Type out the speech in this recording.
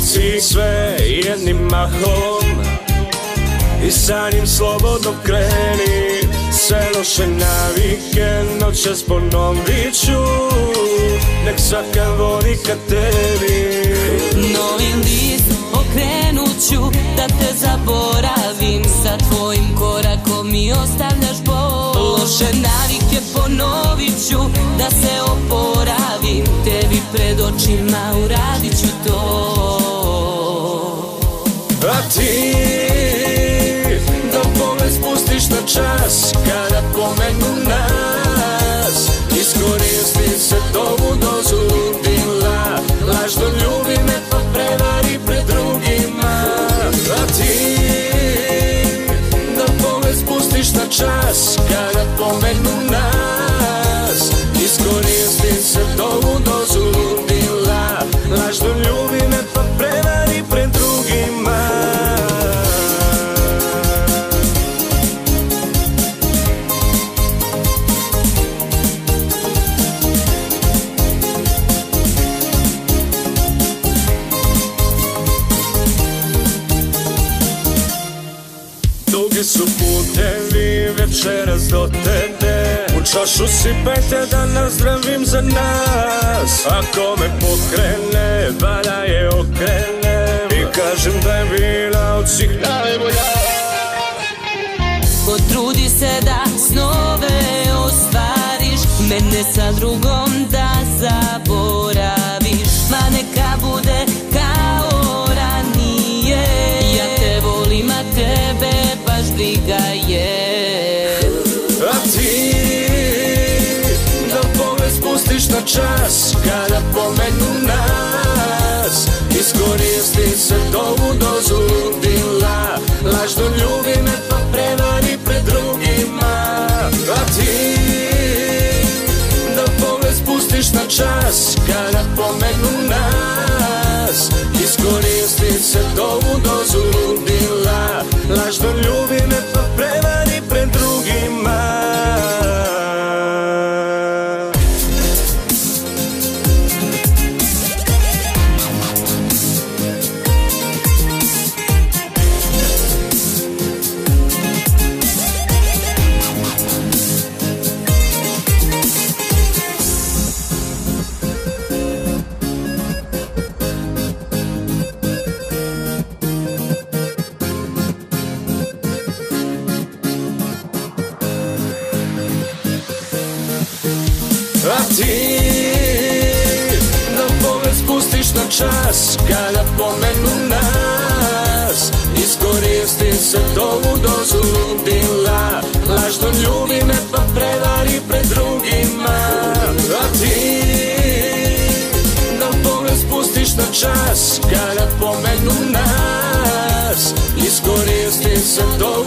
baci sve jednim mahom i sa njim slobodno kreni. Sve loše navike noćas ponovit ću, nek svaka vodi ka tebi. Novi list okrenut ću da te zaboravim, sa tvojim korakom mi ostavljaš bol. Loše navike ponovit ću da se oporavim, tebi pred očima uradit ću to. A ti da pogled spustiš na čas kada pomenu nas, iskoristi se ovu dozu ludila, lažno ljubi me pa prevari pred drugima. A ti da pogled spustiš na čas kada pomenu nas, iskoristi se ovu dozu ludila, lažno ljubi me pa prevari pred drugima. Dugi su putevi večeras do tebe, u čašu sipajte da nazdravim za nas. Ako me pokrene, valja je okrenem i kažem da je bila od svih najbolja. Potrudi se da snove ostvariš, mene sa drugom da zaboraviš. Ma neka bude kao ranije, ja te volim, a tebe baš briga je. A ti da pogled spustiš na čas kada pomenu nas, iskoristi se ovu dozu ludila, lažno ljubi me pa prevari pred drugima. A ti da pogled spustiš na čas kada pomenu nas, iskoristi se ovu dozu ludila, lažno ljubi me pa prevari pred drugima. A ti da pogled spustiš na čas kada pomenu nas, iskoristi se ovu dozu ludila, lažno ljubi me pa prevari pred drugima. A ti da pogled spustiš na čas kada pomenu nas, iskoristi se ovu